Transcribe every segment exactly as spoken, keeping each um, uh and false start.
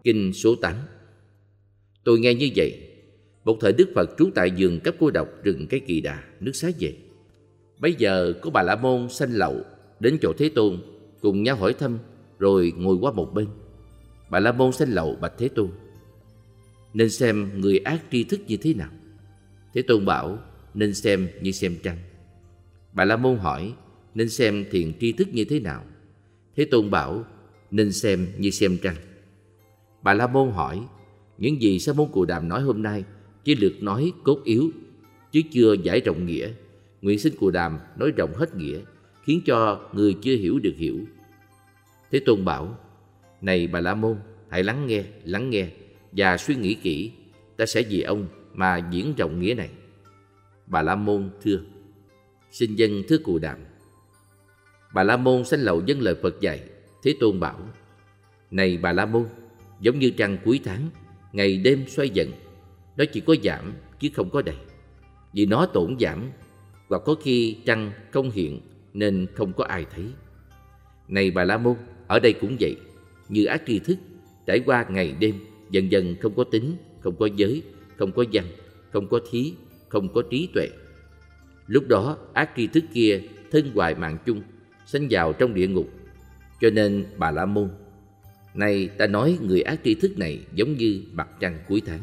Kinh số tám. Tôi nghe như vậy. Một thời Đức Phật trú tại vườn Cấp Cô Độc, rừng Cây Kỳ Đà, nước Xá Vệ. Bấy giờ có Bà La Môn Sanh Lậu đến chỗ Thế Tôn, cùng nhau hỏi thăm, rồi ngồi qua một bên. Bà La Môn Sanh Lậu bạch Thế Tôn: nên xem người ác tri thức như thế nào? Thế Tôn bảo: nên xem như xem trăng. Bà La Môn hỏi: nên xem thiện tri thức như thế nào? Thế Tôn bảo: nên xem như xem trăng. Bà La Môn hỏi: những gì Sa môn Cù Đàm nói hôm nay chỉ lược nói cốt yếu, chứ chưa giải rộng nghĩa. Nguyện xin Cù Đàm nói rộng hết nghĩa, khiến cho người chưa hiểu được hiểu. Thế Tôn bảo: này Bà La Môn, hãy lắng nghe, lắng nghe và suy nghĩ kỹ. Ta sẽ vì ông mà diễn rộng nghĩa này. Bà La Môn thưa: xin dân thưa Cù Đàm. Bà La Môn Sanh Lậu dâng lời Phật dạy. Thế Tôn bảo: này Bà La Môn, giống như trăng cuối tháng, ngày đêm xoay dần, nó chỉ có giảm chứ không có đầy. Vì nó tổn giảm, hoặc có khi trăng không hiện nên không có ai thấy. Này Bà La Môn, ở đây cũng vậy. Như ác tri thức trải qua ngày đêm, dần dần không có tính, không có giới, không có văn, không có thí, không có trí tuệ. Lúc đó ác tri thức kia thân hoại mạng chung, sanh vào trong địa ngục. Cho nên Bà La Môn, này ta nói người ác tri thức này giống như mặt trăng cuối tháng.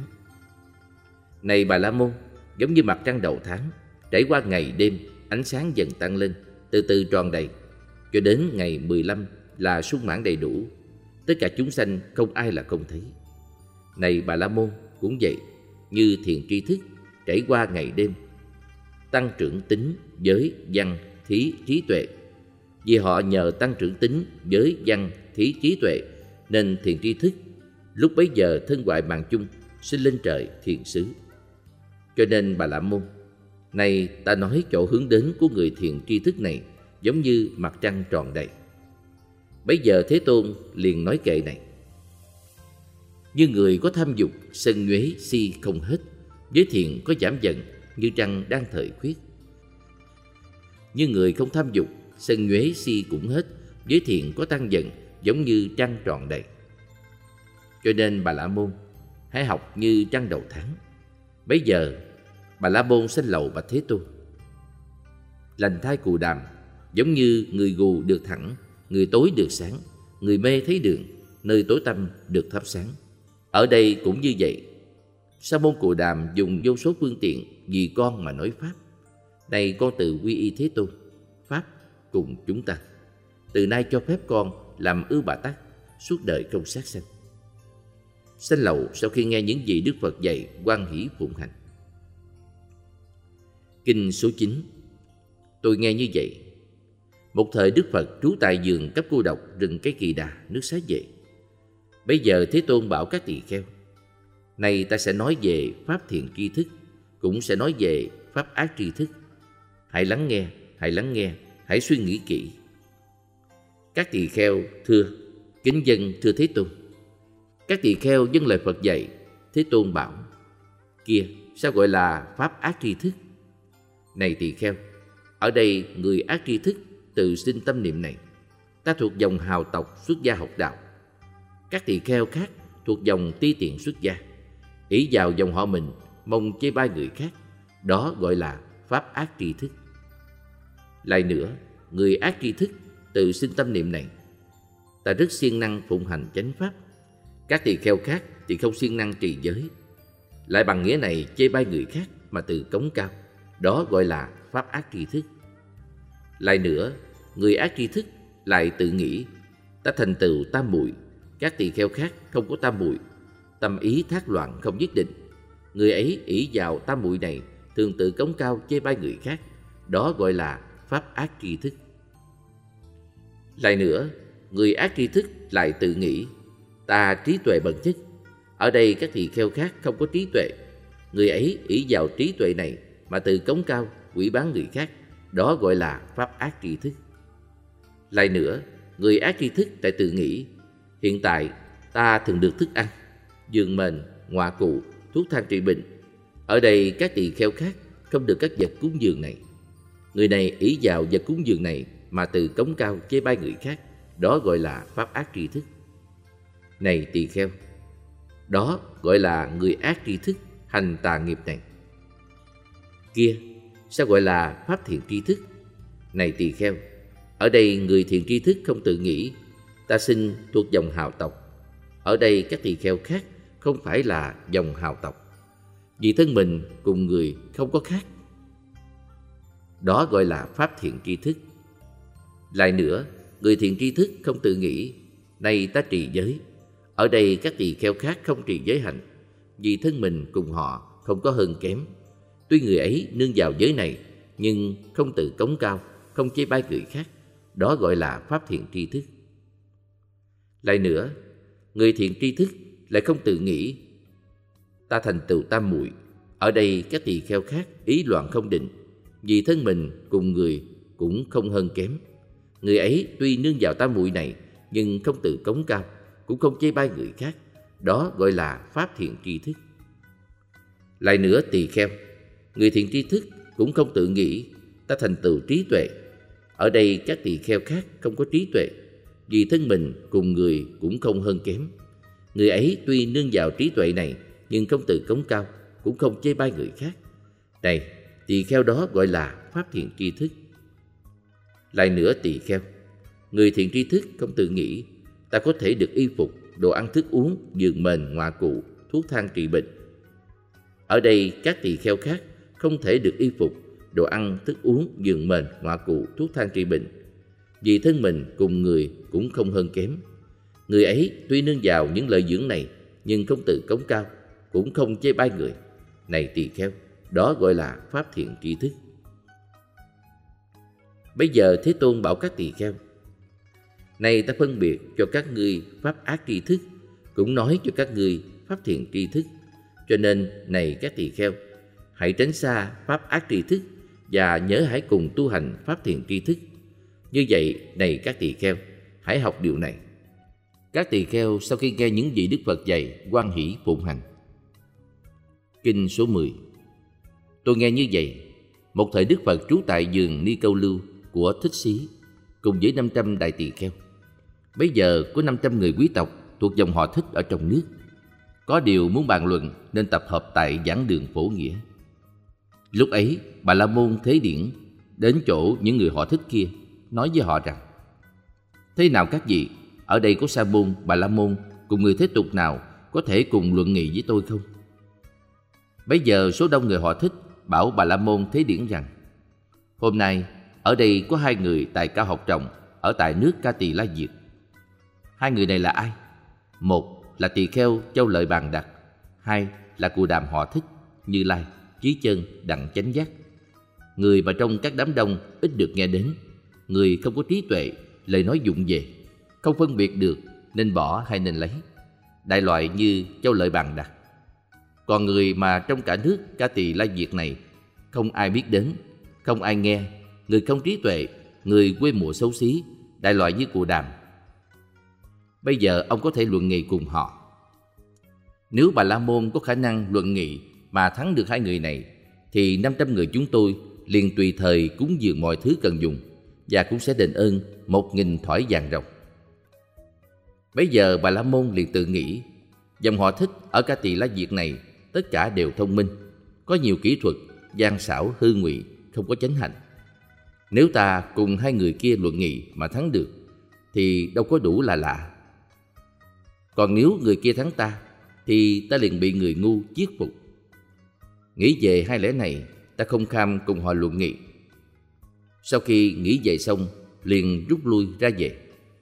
Này Bà La Môn, giống như mặt trăng đầu tháng, trải qua ngày đêm, ánh sáng dần tăng lên, từ từ tròn đầy, cho đến ngày mười lăm là sung mãn đầy đủ. Tất cả chúng sanh không ai là không thấy. Này Bà La Môn, cũng vậy, như thiện tri thức trải qua ngày đêm, tăng trưởng tính, giới, văn, thí, trí tuệ. Vì họ nhờ tăng trưởng tính, giới, văn, thí, trí tuệ, nên thiện tri thức lúc bấy giờ thân hoại mạng chung, sinh lên trời thiện xứ. Cho nên Bà La Môn, này ta nói chỗ hướng đến của người thiện tri thức này giống như mặt trăng tròn đầy. Bấy giờ Thế Tôn liền nói kệ này: như người có tham dục, sân nhuế, si không hết, giới thiện có giảm dần như trăng đang thời khuyết. Như người không tham dục, sân nhuế, si cũng hết, giới thiện có tăng dần giống như trăng tròn đầy. Cho nên Bà La Môn, hãy học như trăng đầu tháng. Bấy giờ Bà La Môn Sanh Lậu bạch Thế Tôn: lành thai Cù Đàm, giống như người gù được thẳng, người tối được sáng, người mê thấy đường, nơi tối tăm được thắp sáng. Ở đây cũng như vậy. Sa môn Cù Đàm dùng vô số phương tiện vì con mà nói pháp. Này con tự quy y Thế Tôn, pháp cùng chúng ta. Từ nay cho phép con làm ư bà tắc, suốt đời không sát sanh. Sanh Lậu sau khi nghe những gì Đức Phật dạy, hoan hỷ phụng hành. Kinh số chín. Tôi nghe như vậy. Một thời Đức Phật trú tại vườn Cấp Cô Độc, rừng Cây Kỳ Đà, nước Xá Vệ. Bây giờ Thế Tôn bảo các tỳ kheo: này ta sẽ nói về pháp thiện tri thức, cũng sẽ nói về pháp ác tri thức. Hãy lắng nghe, hãy lắng nghe, hãy suy nghĩ kỹ. Các tỳ kheo thưa: kính dân thưa Thế Tôn. Các tỳ kheo dâng lời Phật dạy. Thế Tôn bảo: kia, sao gọi là pháp ác tri thức? Này tỳ kheo, ở đây người ác tri thức tự sinh tâm niệm này: ta thuộc dòng hào tộc xuất gia học đạo. Các tỳ kheo khác thuộc dòng ti tiện xuất gia, ỷ vào dòng họ mình mong chê bai người khác. Đó gọi là pháp ác tri thức. Lại nữa, người ác tri thức tự sinh tâm niệm này: ta rất siêng năng phụng hành chánh pháp. Các tỳ kheo khác thì không siêng năng trì giới, lại bằng nghĩa này chê bai người khác mà tự cống cao. Đó gọi là pháp ác tri thức. Lại nữa, người ác tri thức lại tự nghĩ: ta thành tựu tam muội. Các tỳ kheo khác không có tam muội, tâm ý thác loạn không nhất định. Người ấy ỷ vào tam muội này, thường tự cống cao chê bai người khác. Đó gọi là pháp ác tri thức. Lại nữa, người ác tri thức lại tự nghĩ: ta trí tuệ bậc nhất. Ở đây các tỳ kheo khác không có trí tuệ. Người ấy ỷ vào trí tuệ này mà tự cống cao, quỷ bán người khác. Đó gọi là pháp ác tri thức. Lại nữa, người ác tri thức lại tự nghĩ: hiện tại ta thường được thức ăn, giường mền, ngoạ cụ, thuốc thang trị bệnh. Ở đây các tỳ kheo khác không được các vật cúng dường này. Người này ỷ vào vật cúng dường này mà tự cống cao chê bai người khác. Đó gọi là pháp ác tri thức. Này tỳ kheo, đó gọi là người ác tri thức hành tà nghiệp này. Kia, sao gọi là pháp thiện tri thức? Này tỳ kheo, ở đây người thiện tri thức không tự nghĩ ta sinh thuộc dòng hào tộc. Ở đây các tỳ kheo khác không phải là dòng hào tộc, vì thân mình cùng người không có khác. Đó gọi là pháp thiện tri thức. Lại nữa, người thiện tri thức không tự nghĩ nay ta trì giới. Ở đây các tỳ kheo khác không trì giới hạnh, vì thân mình cùng họ không có hơn kém. Tuy người ấy nương vào giới này, nhưng không tự cống cao, không chê bai người khác. Đó gọi là pháp thiện tri thức. Lại nữa, người thiện tri thức lại không tự nghĩ ta thành tựu tam muội. Ở đây các tỳ kheo khác ý loạn không định, vì thân mình cùng người cũng không hơn kém. Người ấy tuy nương vào tam muội này, nhưng không tự cống cao, cũng không chê bai người khác. Đó gọi là pháp thiện tri thức. Lại nữa tỳ kheo, người thiện tri thức cũng không tự nghĩ ta thành tựu trí tuệ. Ở đây các tỳ kheo khác không có trí tuệ, vì thân mình cùng người cũng không hơn kém. Người ấy tuy nương vào trí tuệ này, nhưng không tự cống cao, cũng không chê bai người khác. Này, tỳ kheo đó gọi là pháp thiện tri thức. Lại nữa tỳ kheo, người thiện tri thức không tự nghĩ ta có thể được y phục, đồ ăn thức uống, giường mền, ngoại cụ, thuốc thang trị bệnh. Ở đây các tỳ kheo khác không thể được y phục, đồ ăn, thức uống, giường mền, ngoại cụ, thuốc thang trị bệnh, vì thân mình cùng người cũng không hơn kém. Người ấy tuy nương vào những lợi dưỡng này, nhưng không tự cống cao, cũng không chê bai người. Này tỳ kheo, đó gọi là pháp thiện tri thức. Bây giờ Thế Tôn bảo các tỳ kheo, này ta phân biệt cho các ngươi pháp ác tri thức, cũng nói cho các ngươi pháp thiện tri thức. Cho nên này các tỳ kheo, hãy tránh xa pháp ác tri thức và nhớ hãy cùng tu hành pháp thiện tri thức. Như vậy, này các tỳ kheo, hãy học điều này. Các tỳ kheo sau khi nghe những gì Đức Phật dạy, hoan hỷ phụng hành. Kinh số mười. Tôi nghe như vậy, một thời Đức Phật trú tại vườn Ni Câu Lưu của Thích Xí, cùng với năm trăm đại tỳ kheo. Bấy giờ có năm trăm người quý tộc thuộc dòng họ Thích ở trong nước. Có điều muốn bàn luận nên tập hợp tại giảng đường Phổ Nghĩa. Lúc ấy, Bà La Môn Thế Điển đến chỗ những người họ Thích kia, nói với họ rằng: Thế nào các vị, ở đây có Sa Môn, Bà La Môn cùng người thế tục nào có thể cùng luận nghị với tôi không? Bấy giờ số đông người họ Thích bảo Bà La Môn Thế Điển rằng: Hôm nay ở đây có hai người tài cao học trọng ở tại nước Ca Tỳ La Diệt. Hai người này là ai? Một là tỳ kheo Châu Lợi Bàn Đặc, hai là Cù Đàm họ Thích, Như Lai, Chí Chân, Đặng Chánh Giác. Người mà trong các đám đông ít được nghe đến, người không có trí tuệ, lời nói vụng về, không phân biệt được nên bỏ hay nên lấy, đại loại như Châu Lợi Bàn Đặc. Còn người mà trong cả nước Ca Tỳ La Diệt này không ai biết đến, không ai nghe, người không trí tuệ, người quê mùa xấu xí, đại loại như Cù Đàm. Bây giờ ông có thể luận nghị cùng họ. Nếu Bà La Môn có khả năng luận nghị mà thắng được hai người này, thì năm trăm người chúng tôi liền tùy thời cúng dường mọi thứ cần dùng, và cũng sẽ đền ơn một nghìn thỏi vàng ròng. Bấy giờ Bà La Môn liền tự nghĩ, dòng họ Thích ở Ca Tỳ La Diệt này tất cả đều thông minh, có nhiều kỹ thuật, gian xảo hư ngụy, không có chánh hạnh. Nếu ta cùng hai người kia luận nghị mà thắng được, thì đâu có đủ là lạ. Còn nếu người kia thắng ta, thì ta liền bị người ngu chiết phục. Nghĩ về hai lẽ này, ta không kham cùng họ luận nghị. Sau khi nghĩ về xong, liền rút lui ra về.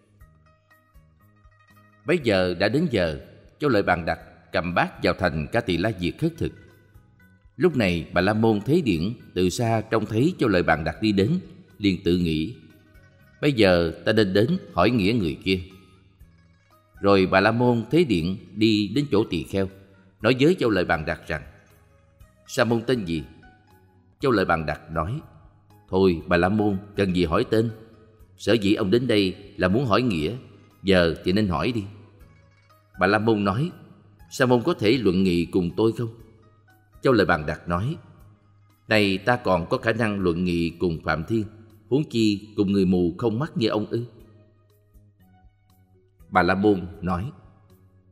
Bấy giờ đã đến giờ, Châu Lợi Bàn Đặc cầm bát vào thành Ca Tỳ La Diệt khất thực. Lúc này Bà La Môn Thế Điển từ xa trông thấy Châu Lợi Bàn Đặc đi đến, liền tự nghĩ, bây giờ ta nên đến hỏi nghĩa người kia. Rồi Bà La Môn Thế Điển đi đến chỗ tỳ kheo, nói với Châu Lợi Bàn Đặc rằng: Sa môn tên gì? Châu Lợi Bàn Đặc nói: Thôi Bà La Môn cần gì hỏi tên, sở dĩ ông đến đây là muốn hỏi nghĩa, giờ thì nên hỏi đi. Bà La Môn nói: Sa môn có thể luận nghị cùng tôi không? Châu Lợi Bàn Đặc nói: Này ta còn có khả năng luận nghị cùng Phạm Thiên, huống chi cùng người mù không mắt như ông ư? Bà La Môn nói: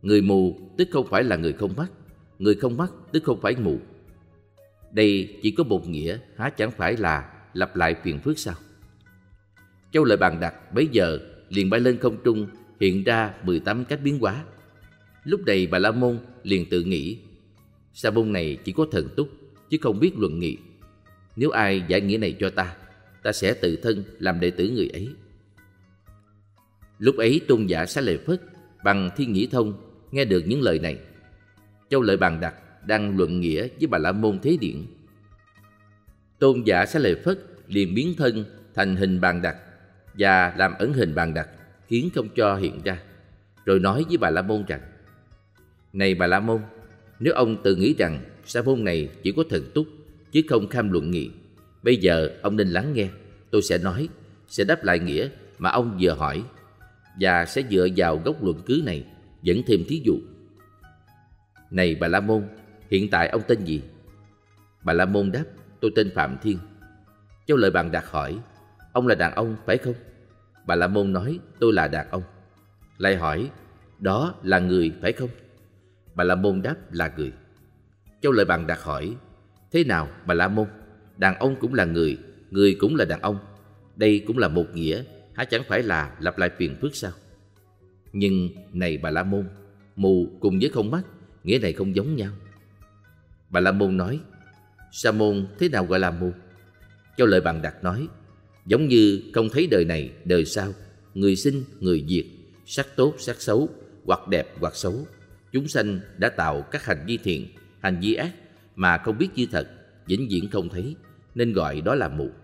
Người mù tức không phải là người không mắt, người không mắt tức không phải mù. Đây chỉ có một nghĩa, há chẳng phải là lặp lại phiền phức sao? Châu Lợi Bàn Đặt bấy giờ liền bay lên không trung, hiện ra mười tám cách biến hóa. Lúc này Bà La Môn liền tự nghĩ, sa môn này chỉ có thần túc chứ không biết luận nghị. Nếu ai giải nghĩa này cho ta, ta sẽ tự thân làm đệ tử người ấy. Lúc ấy tôn giả Xá Lợi Phất bằng Thiên Nhĩ Thông nghe được những lời này. Châu Lợi Bàn Đặt đang luận nghĩa với Bà La Môn Thế Điển. Tôn giả Xá Lợi Phất liền biến thân thành hình bàn đặt và làm ẩn hình bàn đặt, khiến không cho hiện ra, rồi nói với Bà La Môn rằng: Này Bà La Môn, nếu ông tự nghĩ rằng sa môn này chỉ có thần túc chứ không kham luận nghị, bây giờ ông nên lắng nghe. Tôi sẽ nói, sẽ đáp lại nghĩa mà ông vừa hỏi, và sẽ dựa vào gốc luận cứ này dẫn thêm thí dụ. Này Bà La Môn, hiện tại ông tên gì? Bà La Môn đáp: Tôi tên Phạm Thiên. Châu Lợi Bàn Đặt hỏi: Ông là đàn ông phải không? Bà La Môn nói: Tôi là đàn ông. Lại hỏi: Đó là người phải không? Bà La Môn đáp: Là người. Châu Lợi Bàn Đặt hỏi: Thế nào Bà La Môn? Đàn ông cũng là người, người cũng là đàn ông. Đây cũng là một nghĩa, há chẳng phải là lặp lại phiền phức sao? Nhưng này Bà La Môn, mù cùng với không mắt, nghĩa này không giống nhau. Bà La Môn nói: Sa môn thế nào gọi là mù? Châu Lợi Bàn Đặt nói: Giống như không thấy đời này, đời sau, người sinh, người diệt, sắc tốt, sắc xấu, hoặc đẹp, hoặc xấu. Chúng sanh đã tạo các hành vi thiện, hành vi ác mà không biết như thật, vĩnh viễn không thấy, nên gọi đó là mù.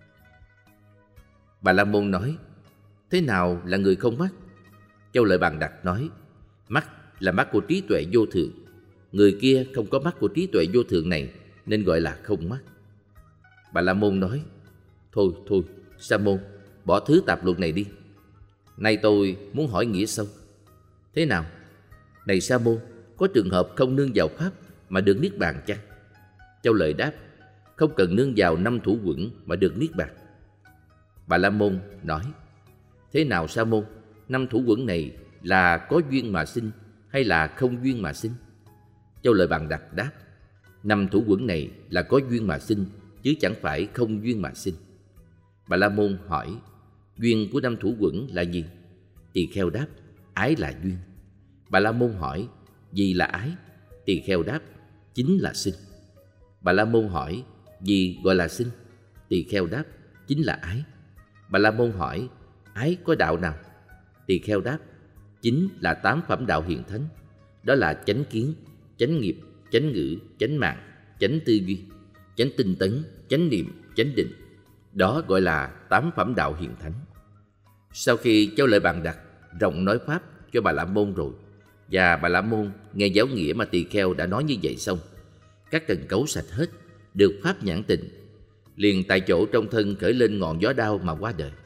Bà La Môn nói: Thế nào là người không mắt? Châu Lợi Bàn Đặt nói: Mắt là mắt của trí tuệ vô thượng. Người kia không có mắt của trí tuệ vô thượng này, nên gọi là không mắt. Bà La Môn nói: Thôi thôi, Sa môn, bỏ thứ tạp luận này đi. Nay tôi muốn hỏi nghĩa sâu. Thế nào? Này Sa môn, có trường hợp không nương vào pháp mà được niết bàn chăng? Châu Lợi đáp: Không cần nương vào năm thủ quẩn mà được niết bàn. Bà La Môn nói: Thế nào Sa môn, năm thủ quẩn này là có duyên mà sinh hay là không duyên mà sinh? Châu Lợi Bàn Đặt đáp: Năm thủ quẩn này là có duyên mà sinh, chứ chẳng phải không duyên mà sinh. Bà La Môn hỏi: Duyên của năm thủ quẩn là gì? Tỳ kheo đáp: Ái là duyên. Bà La Môn hỏi: Gì là ái? Tỳ kheo đáp: Chính là sinh. Bà La Môn hỏi: Gì gọi là sinh? Tỳ kheo đáp: Chính là ái. Bà La Môn hỏi: Ái có đạo nào? Tỳ kheo đáp: Chính là tám phẩm đạo hiền thánh. Đó là chánh kiến, chánh nghiệp, chánh ngữ, chánh mạng, chánh tư duy, chánh tinh tấn, chánh niệm, chánh định. Đó gọi là tám phẩm đạo hiền thánh. Sau khi Châu Lợi Bàn Đặt rộng nói pháp cho Bà La Môn rồi, và Bà La Môn nghe giáo nghĩa mà tỳ kheo đã nói như vậy xong, các trần cấu sạch hết, được pháp nhãn tịnh, liền tại chỗ trong thân khởi lên ngọn gió đao mà qua đời.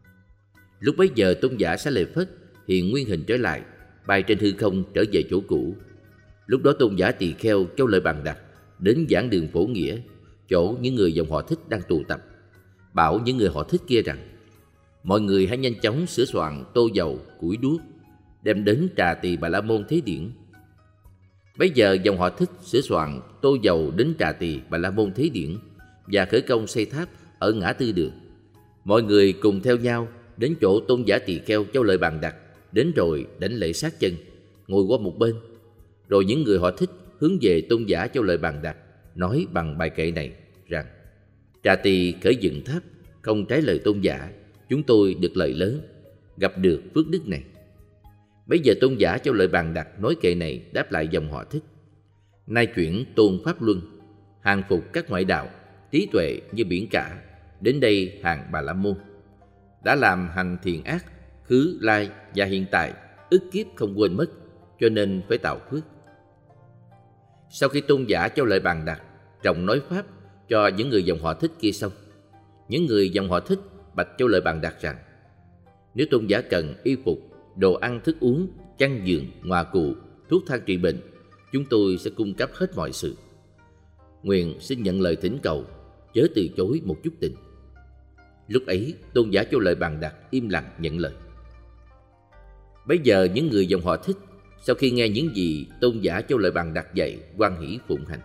Lúc bấy giờ tôn giả Xá Lợi Phất hiện nguyên hình trở lại, bay trên hư không trở về chỗ cũ. Lúc đó tôn giả tỳ kheo Châu Lợi Bàn Đặt đến giảng đường Phổ Nghĩa, chỗ những người dòng họ Thích đang tụ tập, bảo những người họ Thích kia rằng: Mọi người hãy nhanh chóng sửa soạn tô dầu, củi đuốc, đem đến trà tỳ Bà La Môn Thế Điển. Bấy giờ dòng họ Thích sửa soạn tô dầu đến trà tỳ Bà La Môn Thế Điển và khởi công xây tháp ở ngã tư đường. Mọi người cùng theo nhau đến chỗ tôn giả tỳ kheo Châu Lợi Bàn Đặt, đến rồi đảnh lễ sát chân, ngồi qua một bên. Rồi những người họ Thích hướng về tôn giả Châu Lợi Bàn Đặt, nói bằng bài kệ này rằng: Trà tỳ khởi dựng tháp, không trái lời tôn giả, chúng tôi được lợi lớn, gặp được phước đức này. Bấy giờ tôn giả Châu Lợi Bàn Đặt nói kệ này đáp lại dòng họ Thích: Nay chuyển tôn pháp luân, hàng phục các ngoại đạo, trí tuệ như biển cả, đến đây hàng Bà La Môn. Đã làm hành thiện ác, khứ lai và hiện tại, ức kiếp không quên mất, cho nên phải tạo phước. Sau khi tôn giả Châu Lợi Bàn Đặt rộng nói pháp cho những người dòng họ Thích kia xong, những người dòng họ Thích bạch Châu Lợi Bàn Đặt rằng: Nếu tôn giả cần y phục, đồ ăn thức uống, chăn giường, ngoà cụ, thuốc thang trị bệnh, chúng tôi sẽ cung cấp hết mọi sự. Nguyện xin nhận lời thỉnh cầu, chớ từ chối một chút tình. Lúc ấy tôn giả Châu Lợi Bàn Đặt im lặng nhận lời. Bấy giờ những người dòng họ Thích sau khi nghe những gì tôn giả Châu Lợi Bằng đặt dạy, hoan hỷ phụng hành.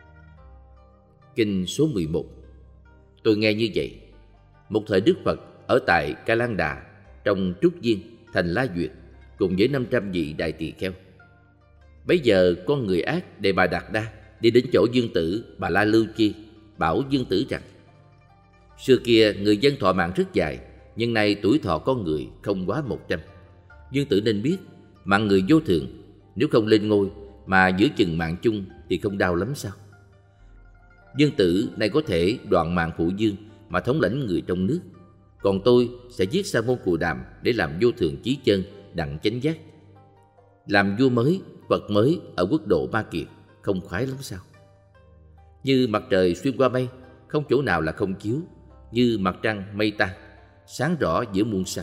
Kinh số mười một. Tôi nghe như vậy. Một thời Đức Phật ở tại Ca Lan Đà, trong Trúc Viên, thành La Duyệt, cùng với năm trăm vị đại tỳ kheo. Bấy giờ con người ác Đề Bà Đạt Đa đi đến chỗ Dương Tử Bà La Lưu Chi, bảo Dương Tử rằng: xưa kia người dân thọ mạng rất dài, nhưng nay tuổi thọ con người không quá một trăm. Dương Tử nên biết, mạng người vô thường, nếu không lên ngôi mà giữ chừng mạng chung thì không đau lắm sao? Dương Tử nay có thể đoạn mạng Phụ Dương mà thống lãnh người trong nước, còn tôi sẽ giết Sa Môn Cù Đàm để làm vô thường chí chân, đặng chánh giác. Làm vua mới, Phật mới ở quốc độ Ma Kiệt không khoái lắm sao? Như mặt trời xuyên qua mây, không chỗ nào là không chiếu, như mặt trăng mây tan, sáng rõ giữa muôn sao.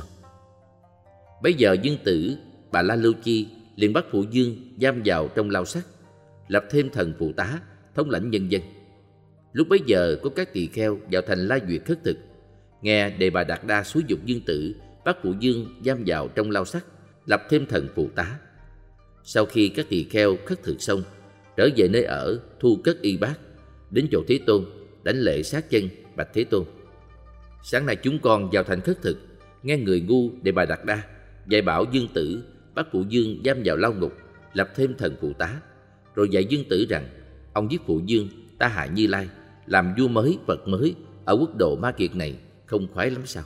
Bấy giờ Dương Tử Bà La Lưu Chi liền bắt Phụ Dương giam vào trong lao sắt, lập thêm thần phụ tá thống lãnh nhân dân. Lúc bấy giờ có các tỳ kheo vào thành La Duyệt khất thực, nghe Đề Bà Đạt Đa xúi giục Dương Tử bắt Phụ Dương giam vào trong lao sắt, lập thêm thần phụ tá. Sau khi các tỳ kheo khất thực xong, trở về nơi ở, thu cất y bát, đến chỗ Thế Tôn, đánh lễ sát chân bạch Thế Tôn: sáng nay chúng con vào thành khất thực, nghe người ngu Đề Bà Đạt Đa dạy bảo Dương Tử bắt Phụ Dương giam vào lao ngục, lập thêm thần phụ tá, rồi dạy Dương Tử rằng ông giết Phụ Dương, ta hạ Như Lai, làm vua mới, Phật mới ở quốc độ Ma Kiệt này không khoái lắm sao?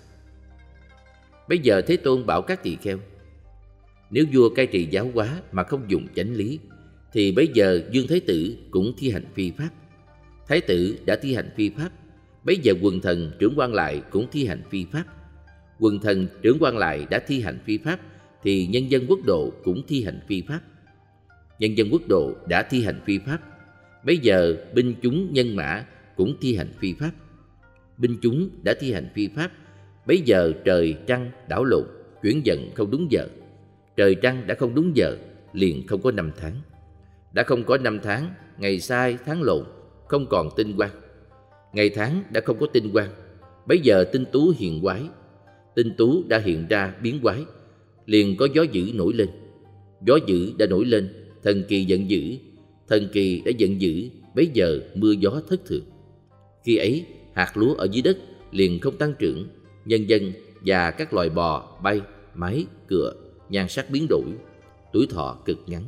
Bây giờ Thế Tôn bảo các tỳ kheo: nếu vua cai trị giáo hóa mà không dùng chánh lý, thì bây giờ Dương Thái Tử cũng thi hành phi pháp. Thái tử đã thi hành phi pháp, bây giờ quần thần trưởng quan lại cũng thi hành phi pháp. Quần thần trưởng quan lại đã thi hành phi pháp, thì nhân dân quốc độ cũng thi hành phi pháp. Nhân dân quốc độ đã thi hành phi pháp, bây giờ binh chúng nhân mã cũng thi hành phi pháp. Binh chúng đã thi hành phi pháp, bấy giờ trời trăng đảo lộn, chuyển dần không đúng giờ. Trời trăng đã không đúng giờ, liền không có năm tháng. Đã không có năm tháng, ngày sai tháng lộn, không còn tinh quang. Ngày tháng đã không có tinh quang, bấy giờ tinh tú hiện quái. Tinh tú đã hiện ra biến quái, liền có gió dữ nổi lên. Gió dữ đã nổi lên, thần kỳ giận dữ. Thần kỳ đã giận dữ, bấy giờ mưa gió thất thường. Khi ấy, hạt lúa ở dưới đất liền không tăng trưởng, nhân dân và các loài bò, bay, máy, cựa, nhan sắc biến đổi, tuổi thọ cực ngắn.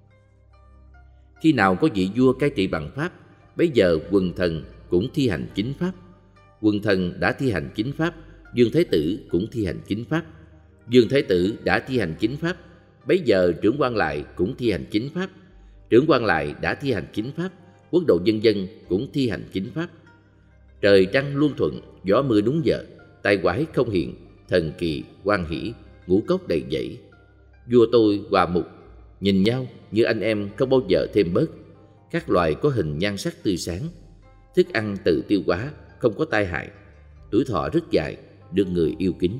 Khi nào có vị vua cai trị bằng pháp, bấy giờ quần thần cũng thi hành chính pháp. Quần thần đã thi hành chính pháp, Dương Thái Tử cũng thi hành chính pháp. Dương Thái Tử đã thi hành chính pháp, bấy giờ trưởng quan lại cũng thi hành chính pháp. Trưởng quan lại đã thi hành chính pháp, quốc độ nhân dân cũng thi hành chính pháp. Trời trăng luôn thuận, gió mưa đúng giờ, tai quái không hiện, thần kỳ hoan hỷ, ngũ cốc đầy dẫy. Vua tôi hòa mục, nhìn nhau như anh em không bao giờ thêm bớt. Các loài có hình nhan sắc tươi sáng, thức ăn tự tiêu hóa, không có tai hại, tuổi thọ rất dài, được người yêu kính.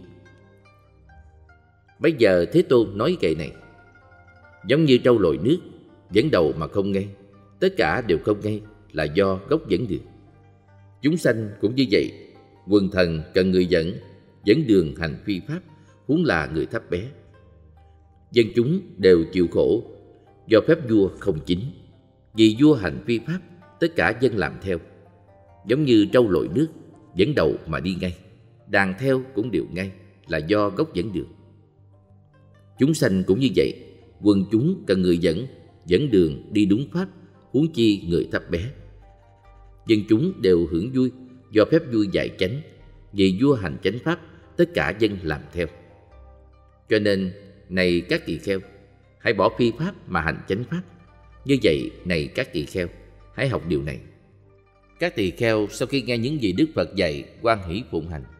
Bây giờ Thế Tôn nói kệ này: giống như trâu lội nước, dẫn đầu mà không ngay, tất cả đều không ngay là do gốc dẫn đường. Chúng sanh cũng như vậy, quần thần cần người dẫn, dẫn đường hành phi pháp, huống là người thấp bé. Dân chúng đều chịu khổ, do phép vua không chính. Vì vua hành phi pháp, tất cả dân làm theo. Giống như trâu lội nước, dẫn đầu mà đi ngay, đàn theo cũng đều ngay, là do gốc dẫn đường. Chúng sanh cũng như vậy, quần chúng cần người dẫn, dẫn đường đi đúng pháp, huống chi người thấp bé. Dân chúng đều hưởng vui, do phép vua dạy chánh. Vì vua hành chánh pháp, tất cả dân làm theo. Cho nên, này các tỳ kheo, hãy bỏ phi pháp mà hành chánh pháp. Như vậy, này các tỳ kheo, hãy học điều này. Các tỳ kheo sau khi nghe những gì Đức Phật dạy, hoan hỷ phụng hành.